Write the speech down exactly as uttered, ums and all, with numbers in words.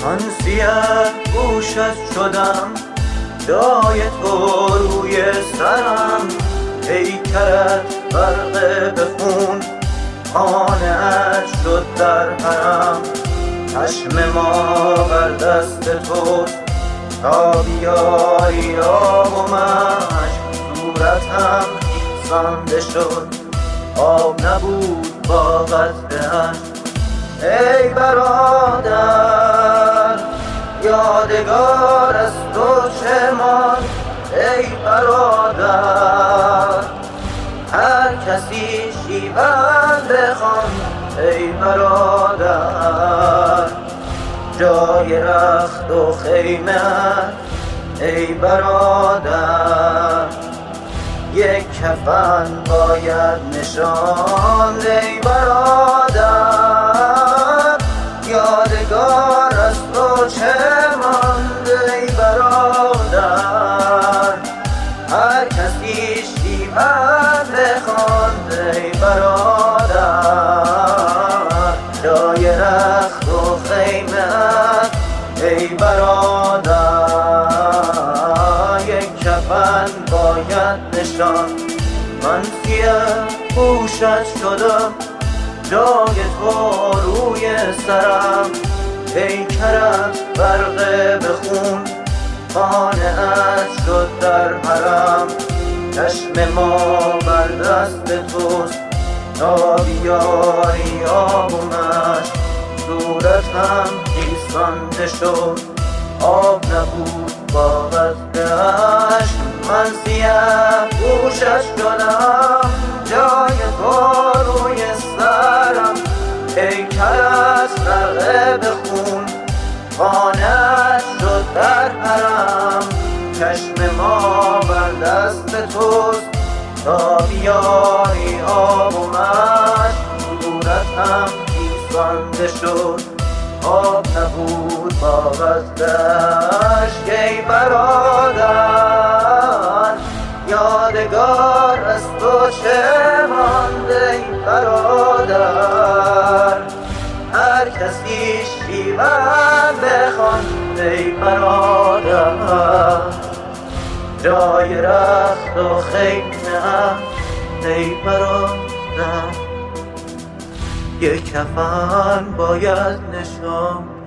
من سیه گوشت شدم، جای تو روی سرم. پیکرت غرق به خون، خانه‌اش شد در حرم. چشم ما بر دست توست تا بیایی آب و مشک. صورتم خیسانده شد، آب نبود با قطره‌اش. ای برادر یادگار از تو چه ماند؟ ای برادر هر کسی شیون بخوان. ای برادر جای رخت و خیمه. ای برادر یک کفن باید نشاند. ای برادر یادگار از تو چه ماند؟ ای برادر هر کسی شیون بخواند. ای برادر جای رخت و خیمه. ای برادر یک کفن باید نشان. من سیه پوشت شدم، جای تو روی سرم. پیکرت غرق به خون، خانه‌اش شد در حرم. چشم ما بر دست توست تا بیاری آب و مشک. صورتم خیسانده شد، آب نبود با قطره‌اش. من سیه پوشت شدم، جای تو روی سرم. پیکرت غرق به خون، خانه‌اش شد در حرم. چشم ما بر دست توست تا بیاری آب و مشک. صورتم خیسانده شد، آب نبود با قطره‌اش. ای برادر یادگار از تو چه ماند؟ ای برادر هر کسی شیون بخواند. ای برادر جای رخت و خیمه. ای برادر یک کفن باید نشاند.